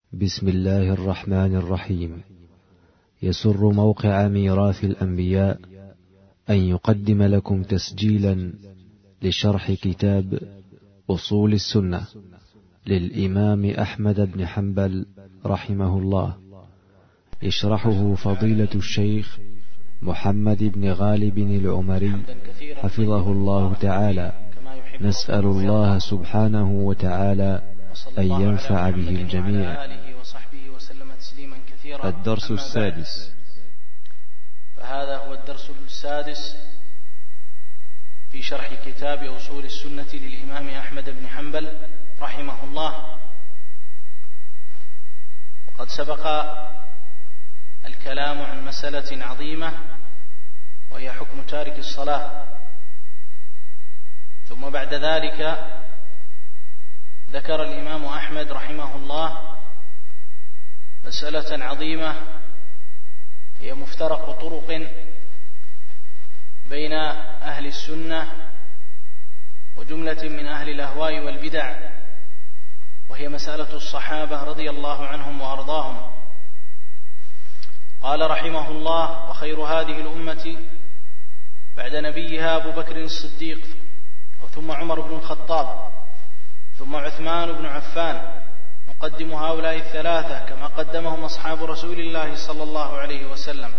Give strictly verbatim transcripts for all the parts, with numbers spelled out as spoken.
بسم الله الرحمن الرحيم. يسر موقع ميراث الأنبياء أن يقدم لكم تسجيلا لشرح كتاب أصول السنة للإمام أحمد بن حنبل رحمه الله، يشرحه فضيلة الشيخ محمد بن غالب العمري حفظه الله تعالى. نسأل الله سبحانه وتعالى أن ينفع به الجميع. الدرس السادس. فهذا هو الدرس السادس في شرح كتاب أصول السنة للإمام أحمد بن حنبل رحمه الله. وقد سبق الكلام عن مسألة عظيمة وهي حكم تارك الصلاة، ثم بعد ذلك ذكر الإمام أحمد رحمه الله مسألة عظيمة هي مفترق طرق بين أهل السنة وجملة من أهل الأهواء والبدع، وهي مسألة الصحابة رضي الله عنهم وأرضاهم. قال رحمه الله: وخير هذه الأمة بعد نبيها أبو بكر الصديق، ثم عمر بن الخطاب، ثم عثمان بن عفان، نقدم هؤلاء الثلاثة كما قدمهم أصحاب رسول الله صلى الله عليه وسلم،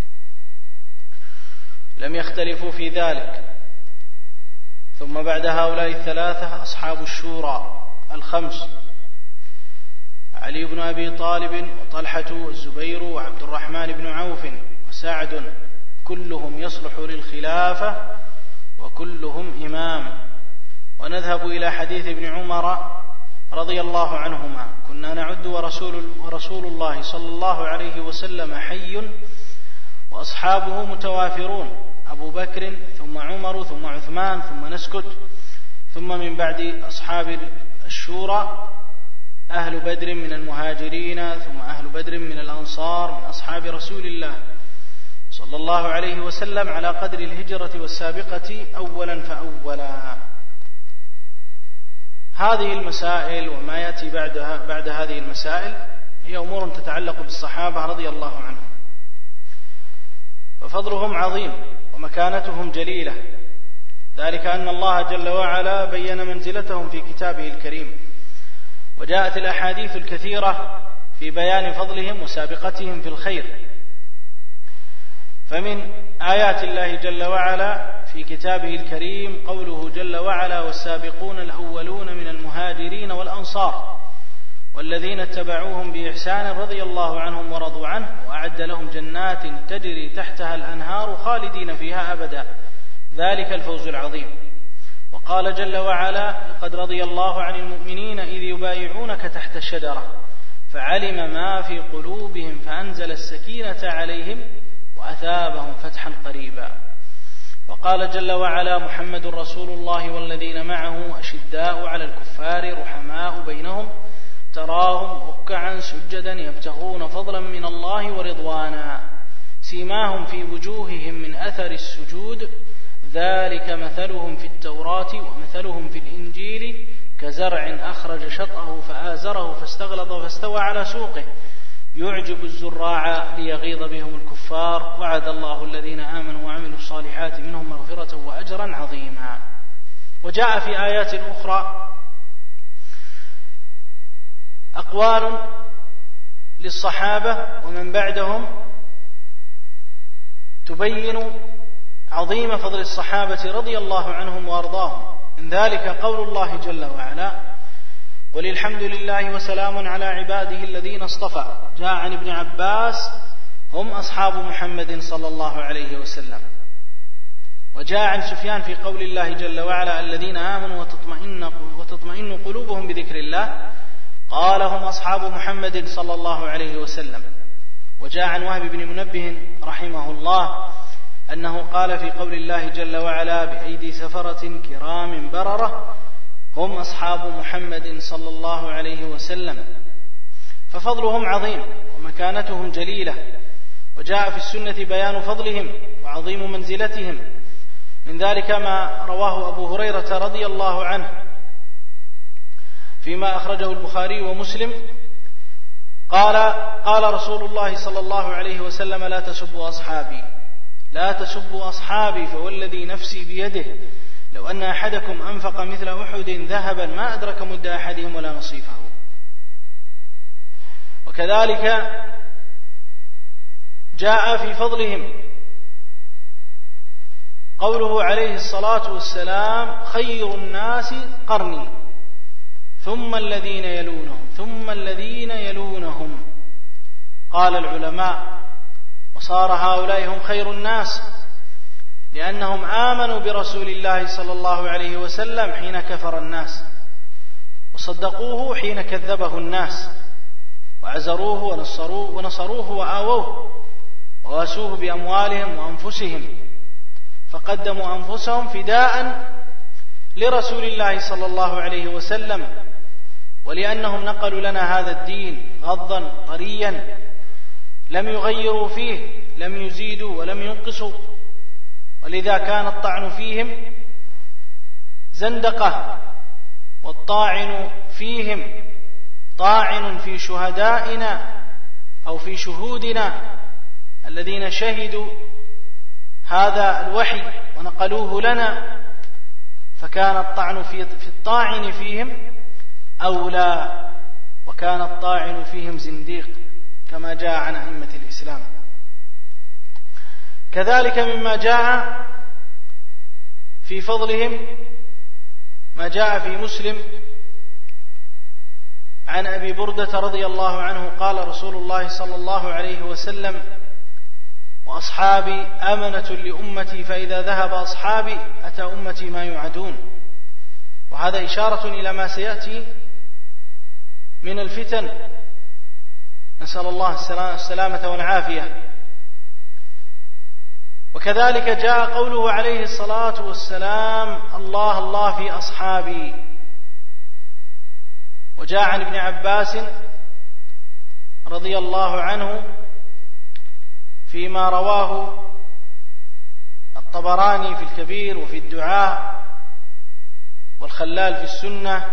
لم يختلفوا في ذلك. ثم بعد هؤلاء الثلاثة أصحاب الشورى الخمس: علي بن أبي طالب، وطلحة، والزبير، وعبد الرحمن بن عوف، وسعد، كلهم يصلح للخلافة وكلهم إمام. ونذهب إلى حديث ابن عمر رضي الله عنهما: كنا نعد ورسول, ورسول الله صلى الله عليه وسلم حي وأصحابه متوافرون، أبو بكر ثم عمر ثم عثمان ثم نسكت، ثم من بعد أصحاب الشورى أهل بدر من المهاجرين، ثم أهل بدر من الأنصار من أصحاب رسول الله صلى الله عليه وسلم على قدر الهجرة والسابقة أولا فأولا. هذه المسائل وما يأتي بعدها بعد هذه المسائل هي أمور تتعلق بالصحابة رضي الله عنهم، ففضلهم عظيم ومكانتهم جليلة، ذلك أن الله جل وعلا بين منزلتهم في كتابه الكريم، وجاءت الأحاديث الكثيرة في بيان فضلهم وسابقتهم في الخير. فمن آيات الله جل وعلا في كتابه الكريم قوله جل وعلا: والسابقون الأولون من المهاجرين والأنصار والذين اتبعوهم بإحسان رضي الله عنهم ورضوا عنه وأعد لهم جنات تجري تحتها الأنهار خالدين فيها أبدا، ذلك الفوز العظيم. وقال جل وعلا: لقد رضي الله عن المؤمنين إذ يبايعونك تحت الشجرة فعلم ما في قلوبهم فأنزل السكينة عليهم وأثابهم فتحا قريبا. وقال جل وعلا: محمد رسول الله والذين معه أشداء على الكفار رحماء بينهم تراهم ركعا سجدا يبتغون فضلا من الله ورضوانا سيماهم في وجوههم من أثر السجود ذلك مثلهم في التوراة ومثلهم في الإنجيل كزرع أخرج شطأه فآزره فاستغلظ فاستوى على سوقه يعجب الزراع ليغيظ بهم الكفار وعد الله الذين آمنوا وعملوا الصالحات منهم مغفرة وأجرا عظيما. وجاء في آيات أخرى أقوال للصحابة ومن بعدهم تبين عظيم فضل الصحابة رضي الله عنهم وأرضاهم. من ذلك قول الله جل وعلا: قل الحمد لله وسلام على عباده الذين اصطفى. جاء عن ابن عباس: هم أصحاب محمد صلى الله عليه وسلم. وجاء عن سفيان في قول الله جل وعلا: الذين آمنوا وتطمئن, وتطمئن قلوبهم بذكر الله، قال: هم أصحاب محمد صلى الله عليه وسلم. وجاء عن وهب بن منبه رحمه الله أنه قال في قول الله جل وعلا: بأيدي سفرة كرام بررة، هم أصحاب محمد صلى الله عليه وسلم. ففضلهم عظيم ومكانتهم جليلة، وجاء في السنة بيان فضلهم وعظيم منزلتهم. من ذلك ما رواه أبو هريرة رضي الله عنه فيما أخرجه البخاري ومسلم قال قال رسول الله صلى الله عليه وسلم: لا تسبوا أصحابي لا تسبوا أصحابي فوالذي نفسي بيده لو أن أحدكم أنفق مثل أحد ذهبا ما أدرك مد أحدهم ولا نصيفه. وكذلك جاء في فضلهم قوله عليه الصلاة والسلام: خير الناس قرني ثم الذين يلونهم ثم الذين يلونهم. قال العلماء: وصار هؤلاء هم خير الناس لأنهم آمنوا برسول الله صلى الله عليه وسلم حين كفر الناس، وصدقوه حين كذبه الناس، وعزروه ونصروه, ونصروه وآووه وواسوه بأموالهم وأنفسهم، فقدموا أنفسهم فداء لرسول الله صلى الله عليه وسلم، ولأنهم نقلوا لنا هذا الدين غضا طريا لم يغيروا فيه، لم يزيدوا ولم ينقصوا، ولذا كان الطعن فيهم زندقة، والطاعن فيهم طاعن في شهدائنا أو في شهودنا الذين شهدوا هذا الوحي ونقلوه لنا، فكان الطعن في الطاعن فيهم أولى، وكان الطاعن فيهم زنديق كما جاء عن أئمة الإسلام. كذلك مما جاء في فضلهم ما جاء في مسلم عن أبي بردة رضي الله عنه قال رسول الله صلى الله عليه وسلم: وأصحابي أمنة لأمتي فإذا ذهب أصحابي أتى أمتي ما يوعدون. وهذا إشارة إلى ما سيأتي من الفتن، نسأل الله السلامة والعافية. وكذلك جاء قوله عليه الصلاة والسلام: الله الله في أصحابي. وجاء عن ابن عباس رضي الله عنه فيما رواه الطبراني في الكبير وفي الدعاء والخلال في السنة،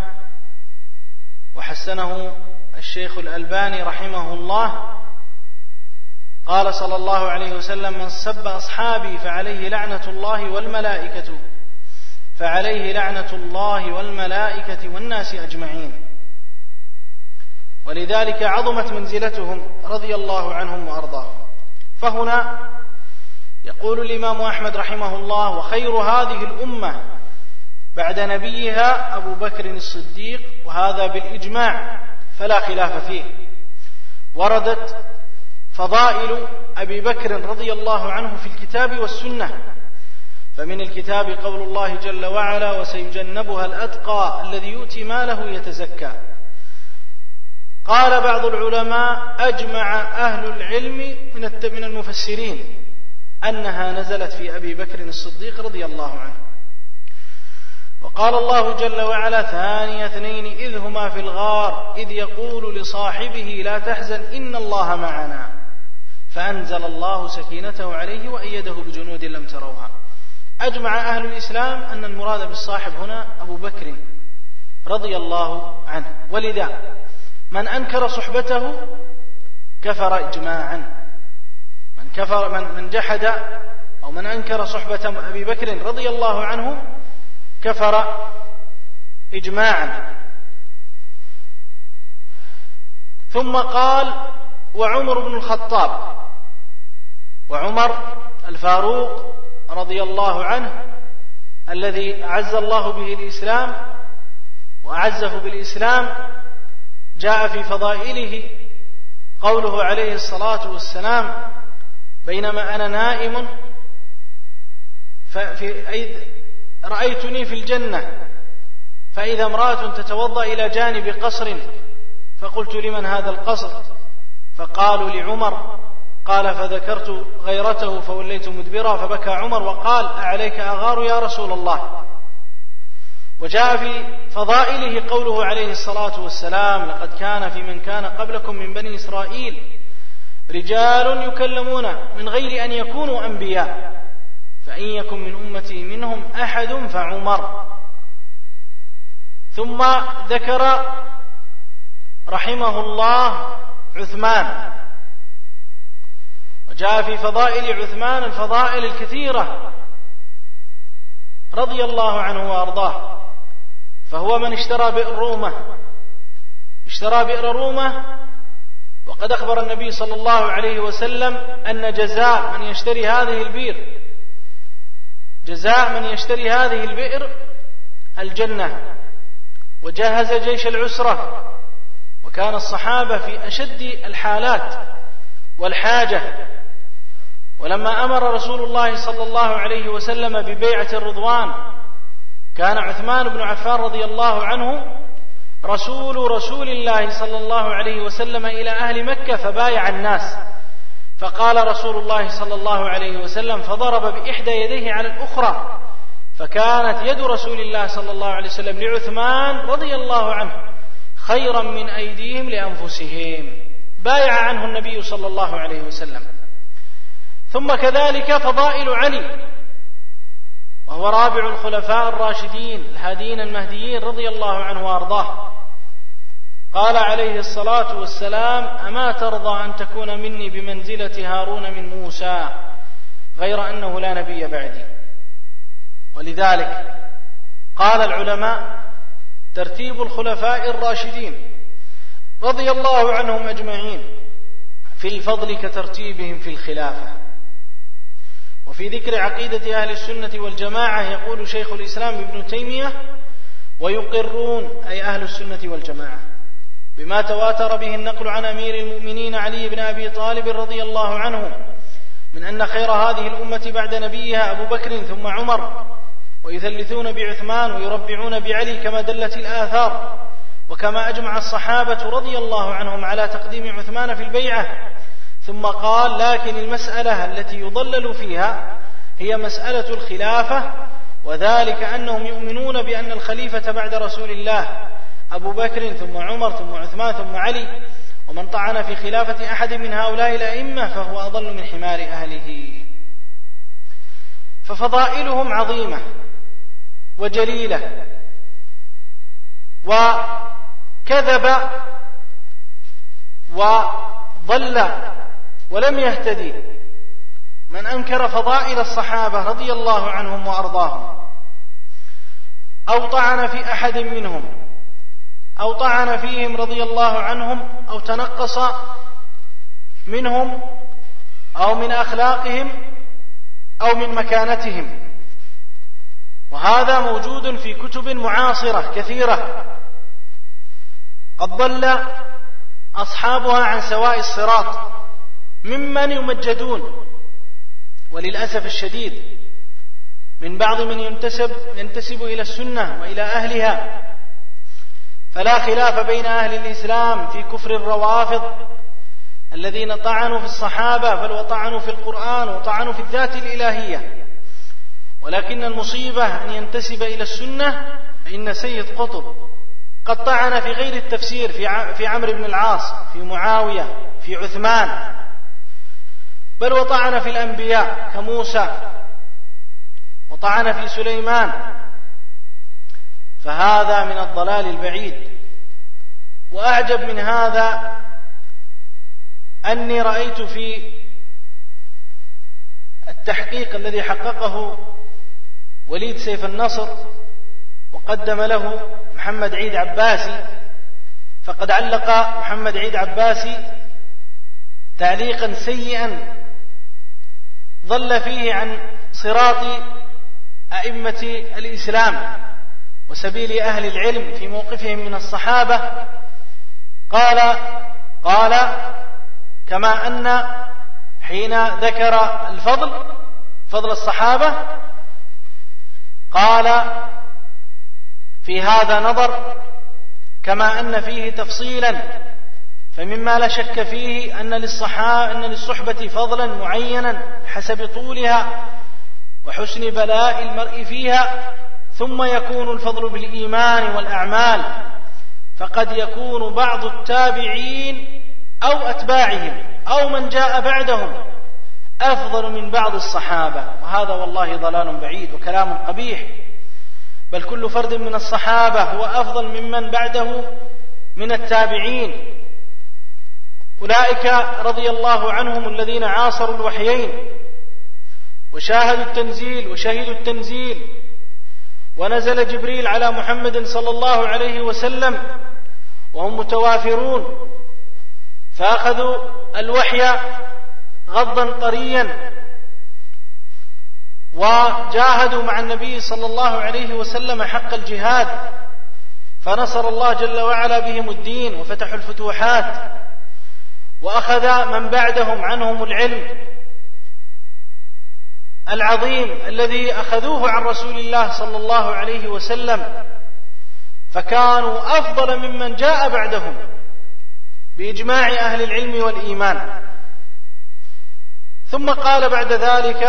وحسنه الشيخ الألباني رحمه الله، قال صلى الله عليه وسلم: من سب أصحابي فعليه لعنة الله والملائكة فعليه لعنة الله والملائكة والناس أجمعين. ولذلك عظمت منزلتهم رضي الله عنهم وأرضاهم. فهنا يقول الإمام أحمد رحمه الله: وخير هذه الأمة بعد نبيها أبو بكر الصديق، وهذا بالإجماع فلا خلاف فيه. وردت فضائل أبي بكر رضي الله عنه في الكتاب والسنة، فمن الكتاب قول الله جل وعلا: وسيجنبها الأتقى الذي يؤتي ماله يتزكى. قال بعض العلماء: أجمع أهل العلم من المفسرين أنها نزلت في أبي بكر الصديق رضي الله عنه. وقال الله جل وعلا: ثاني اثنين إذ هما في الغار إذ يقول لصاحبه لا تحزن إن الله معنا فأنزل الله سكينته عليه وأيده بجنود لم تروها. أجمع أهل الإسلام أن المراد بالصاحب هنا أبو بكر رضي الله عنه، ولذا من أنكر صحبته كفر إجماعا. من كفر من من جحد أو من أنكر صحبة أبي بكر رضي الله عنه كفر إجماعا. ثم قال: وعمر بن الخطاب، وعمر الفاروق رضي الله عنه الذي أعز الله به الإسلام وأعزه بالإسلام، جاء في فضائله قوله عليه الصلاة والسلام: بينما أنا نائم ففي رأيتني في الجنة فإذا امرأة تتوضأ إلى جانب قصر، فقلت: لمن هذا القصر؟ فقالوا: لعمر. قال: فذكرت غيرته فوليت مدبرا، فبكى عمر وقال: أعليك أغار يا رسول الله. وجاء في فضائله قوله عليه الصلاة والسلام: لقد كان في من كان قبلكم من بني إسرائيل رجال يكلمون من غير أن يكونوا أنبياء، فإن يكن من أمتي منهم أحد فعمر. ثم ذكر رحمه الله عثمان. وجاء في فضائل عثمان الفضائل الكثيرة رضي الله عنه وأرضاه، فهو من اشترى بئر رومة، اشترى بئر رومة، وقد أخبر النبي صلى الله عليه وسلم أن جزاء من يشتري هذه البئر، جزاء من يشتري هذه البئر الجنة. وجهز جيش العسرة، وكان الصحابة في أشد الحالات والحاجة، ولما أمر رسول الله صلى الله عليه وسلم ببيعة الرضوان كان عثمان بن عفان رضي الله عنه رسول رسول الله صلى الله عليه وسلم إلى أهل مكة فبايع الناس، فقال رسول الله صلى الله عليه وسلم فضرب بإحدى يديه على الأخرى، فكانت يد رسول الله صلى الله عليه وسلم لعثمان رضي الله عنه خيرا من أيديهم لأنفسهم، بايع عنه النبي صلى الله عليه وسلم. ثم كذلك فضائل علي، وهو رابع الخلفاء الراشدين الهاديين المهديين رضي الله عنه وأرضاه. قال عليه الصلاة والسلام: أما ترضى أن تكون مني بمنزلة هارون من موسى غير أنه لا نبي بعدي. ولذلك قال العلماء: ترتيب الخلفاء الراشدين رضي الله عنهم أجمعين في الفضل كترتيبهم في الخلافة. وفي ذكر عقيدة أهل السنة والجماعة يقول شيخ الإسلام ابن تيمية: ويقرون أي أهل السنة والجماعة بما تواتر به النقل عن أمير المؤمنين علي بن أبي طالب رضي الله عنه من أن خير هذه الأمة بعد نبيها أبو بكر ثم عمر، ويثلثون بعثمان ويربعون بعلي كما دلت الآثار، وكما أجمع الصحابة رضي الله عنهم على تقديم عثمان في البيعة. ثم قال: لكن المسألة التي يضلل فيها هي مسألة الخلافة، وذلك أنهم يؤمنون بأن الخليفة بعد رسول الله أبو بكر ثم عمر ثم عثمان ثم علي، ومن طعن في خلافة أحد من هؤلاء الأئمة فهو أضل من حمار أهله. ففضائلهم عظيمة وجليلة، وكذب وضل ولم يهتدي من أنكر فضائل الصحابة رضي الله عنهم وأرضاهم، أو طعن في أحد منهم، أو طعن فيهم رضي الله عنهم، أو تنقص منهم أو من أخلاقهم أو من مكانتهم. وهذا موجود في كتب معاصرة كثيرة قد ضل أصحابها عن سواء الصراط ممن يمجدون، وللأسف الشديد من بعض من ينتسب, ينتسب إلى السنة وإلى أهلها. فلا خلاف بين أهل الإسلام في كفر الروافض الذين طعنوا في الصحابة، بل وطعنوا في القرآن وطعنوا في الذات الإلهية. ولكن المصيبة أن ينتسب إلى السنة، فإن سيد قطب قد طعن في غير التفسير في عمرو بن العاص، في معاوية، في عثمان، بل وطعن في الأنبياء كموسى، وطعن في سليمان. فهذا من الضلال البعيد. وأعجب من هذا أني رأيت في التحقيق الذي حققه وليد سيف النصر وقدم له محمد عيد عباسي، فقد علق محمد عيد عباسي تعليقا سيئا ضل فيه عن صراط أئمة الإسلام وسبيل أهل العلم في موقفهم من الصحابة. قال قال كما أن حين ذكر الفضل فضل الصحابة قال في هذا نظر، كما أن فيه تفصيلا، فمما لا شك فيه أن للصحابة أن للصحبة فضلا معينا حسب طولها وحسن بلاء المرء فيها، ثم يكون الفضل بالإيمان والأعمال. فقد يكون بعض التابعين أو أتباعهم أو من جاء بعدهم أفضل من بعض الصحابة، وهذا والله ضلال بعيد وكلام قبيح. بل كل فرد من الصحابة هو أفضل ممن بعده من التابعين. أولئك رضي الله عنهم الذين عاصروا الوحيين وشاهدوا التنزيل وشهدوا التنزيل، ونزل جبريل على محمد صلى الله عليه وسلم وهم متوافرون، فأخذوا الوحي غضا طريا وجاهدوا مع النبي صلى الله عليه وسلم حق الجهاد، فنصر الله جل وعلا بهم الدين وفتحوا الفتوحات، وأخذ من بعدهم عنهم العلم العظيم الذي أخذوه عن رسول الله صلى الله عليه وسلم، فكانوا أفضل ممن جاء بعدهم بإجماع أهل العلم والإيمان. ثم قال بعد ذلك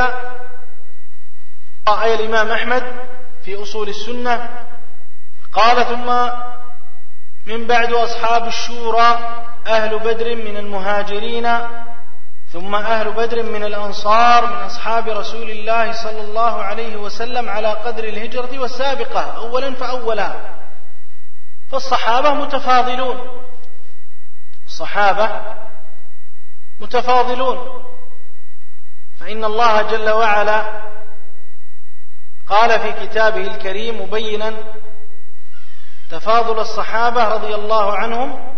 أي الإمام أحمد في أصول السنة قال: ثم من بعد أصحاب الشورى أهل بدر من المهاجرين، ثم أهل بدر من الأنصار من أصحاب رسول الله صلى الله عليه وسلم على قدر الهجرة والسابقة أولا فأولا. فالصحابة متفاضلون، الصحابة متفاضلون، فإن الله جل وعلا قال في كتابه الكريم مبينا تفاضل الصحابة رضي الله عنهم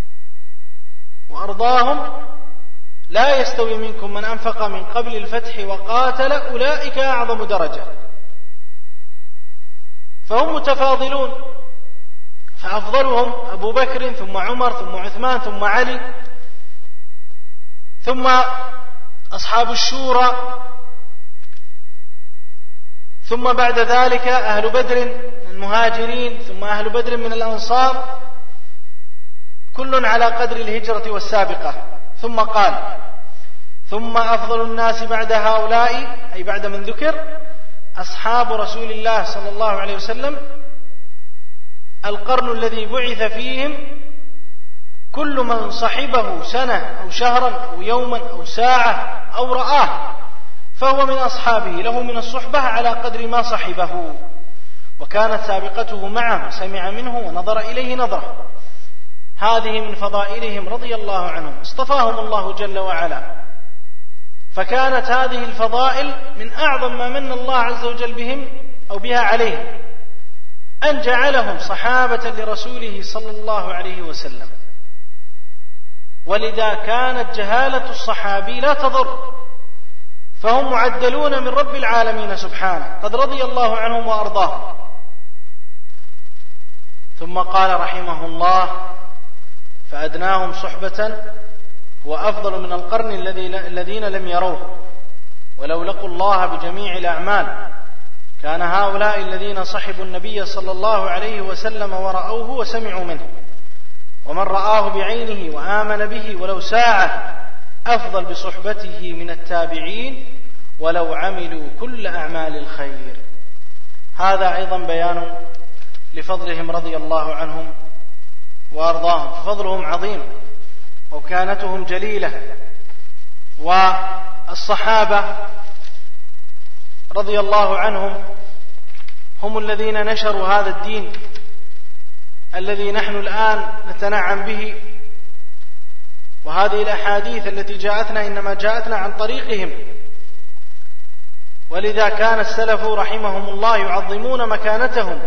وأرضاهم: لا يستوي منكم من أنفق من قبل الفتح وقاتل أولئك أعظم درجة. فهم متفاضلون، فأفضلهم أبو بكر ثم عمر ثم عثمان ثم علي، ثم أصحاب الشورى، ثم بعد ذلك أهل بدر من المهاجرين، ثم أهل بدر من الأنصار، كل على قدر الهجرة والسابقة. ثم قال: ثم أفضل الناس بعد هؤلاء أي بعد من ذكر أصحاب رسول الله صلى الله عليه وسلم القرن الذي بعث فيهم كل من صحبه سنة أو شهرا أو يوما أو ساعة أو رآه فهو من أصحابه، له من الصحبة على قدر ما صحبه، وكانت سابقته معه، سمع منه ونظر إليه نظرة. هذه من فضائلهم رضي الله عنهم، اصطفاهم الله جل وعلا، فكانت هذه الفضائل من أعظم ما من الله عز وجل بهم أو بها عليهم، أن جعلهم صحابة لرسوله صلى الله عليه وسلم. ولذا كانت جهالة الصحابي لا تضر، فهم معدلون من رب العالمين سبحانه، قد رضي الله عنهم وأرضاهم. ثم قال رحمه الله: فأدناهم صحبة هو أفضل من القرن الذين لم يروه ولو لقوا الله بجميع الأعمال. كان هؤلاء الذين صحبوا النبي صلى الله عليه وسلم ورأوه وسمعوا منه، ومن رآه بعينه وآمن به ولو ساعة أفضل بصحبته من التابعين ولو عملوا كل أعمال الخير. هذا أيضا بيان لفضلهم رضي الله عنهم وأرضاهم، ففضلهم عظيم وكانتهم جليلة. والصحابة رضي الله عنهم هم الذين نشروا هذا الدين الذي نحن الآن نتنعم به، وهذه الأحاديث التي جاءتنا إنما جاءتنا عن طريقهم. ولذا كان السلف رحمهم الله يعظمون مكانتهم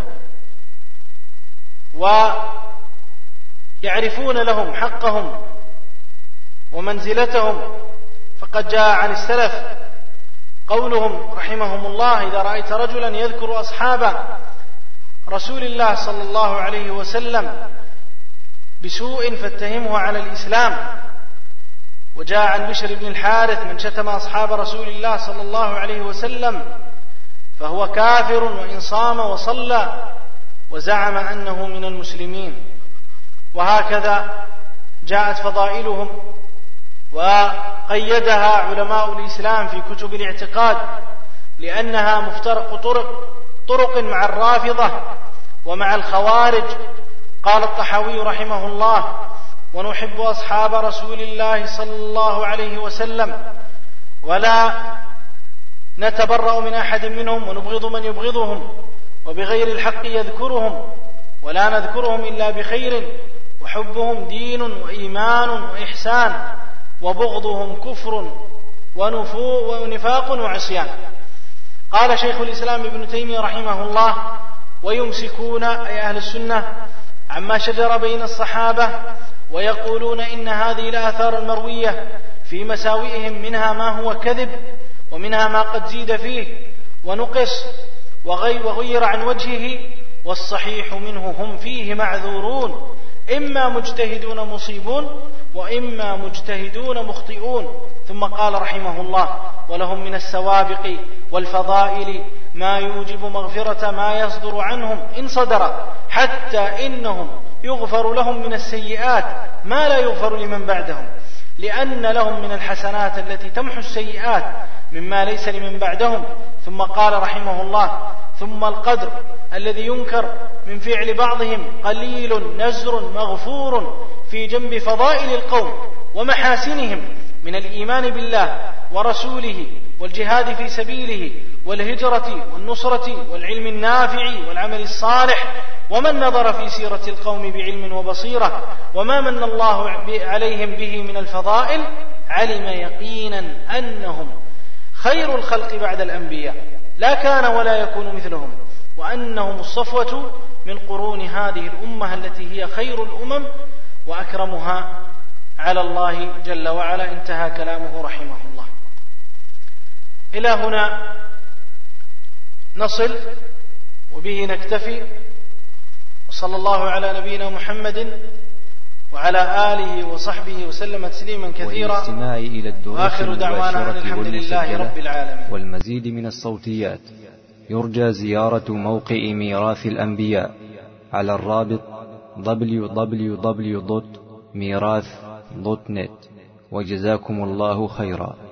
ويعرفون لهم حقهم ومنزلتهم. فقد جاء عن السلف قولهم رحمهم الله: إذا رأيت رجلا يذكر أصحاب رسول الله صلى الله عليه وسلم بسوء فاتهمه على الإسلام. وجاء عن بشر بن الحارث: من شتم أصحاب رسول الله صلى الله عليه وسلم فهو كافر وإن صام وصلى وزعم أنه من المسلمين. وهكذا جاءت فضائلهم وقيدها علماء الإسلام في كتب الاعتقاد، لأنها مفترق طرق طرق مع الرافضة ومع الخوارج. قال الطحاوي رحمه الله: ونحب أصحاب رسول الله صلى الله عليه وسلم ولا نتبرأ من أحد منهم ونبغض من يبغضهم وبغير الحق يذكرهم ولا نذكرهم إلا بخير وحبهم دين وإيمان وإحسان، وبغضهم كفر ونفاق وعصيان. قال شيخ الإسلام ابن تيمية رحمه الله: ويمسكون أي أهل السنة عما شجر بين الصحابة، ويقولون إن هذه الآثار المروية في مساوئهم منها ما هو كذب، ومنها ما قد زيد فيه ونقص وغير عن وجهه، والصحيح منه هم فيه معذورون، إما مجتهدون مصيبون وإما مجتهدون مخطئون. ثم قال رحمه الله: ولهم من السوابق والفضائل ما يوجب مغفرة ما يصدر عنهم إن صدر، حتى إنهم يغفر لهم من السيئات ما لا يغفر لمن بعدهم، لأن لهم من الحسنات التي تمحو السيئات مما ليس لمن بعدهم. ثم قال رحمه الله: ثم القدر الذي ينكر من فعل بعضهم قليل نزر مغفور في جنب فضائل القوم ومحاسنهم من الإيمان بالله ورسوله والجهاد في سبيله والهجرة والنصرة والعلم النافع والعمل الصالح. ومن نظر في سيرة القوم بعلم وبصيرة وما من الله عليهم به من الفضائل علم يقينا أنهم خير الخلق بعد الأنبياء، لا كان ولا يكون مثلهم، وأنهم الصفوة من قرون هذه الأمة التي هي خير الأمم وأكرمها على الله جل وعلا. انتهى كلامه رحمه الله. إلى هنا نصل وبه نكتفي، وصلى الله على نبينا محمد وعلى آله وصحبه وسلم تسليما كثيرا، وآخر دعوانا أن الحمد لله رب العالمين. والمزيد من الصوتيات يرجى زيارة موقع ميراث الأنبياء على الرابط دبليو دبليو دبليو دوت ميراث دوت نت. وجزاكم الله خيرا.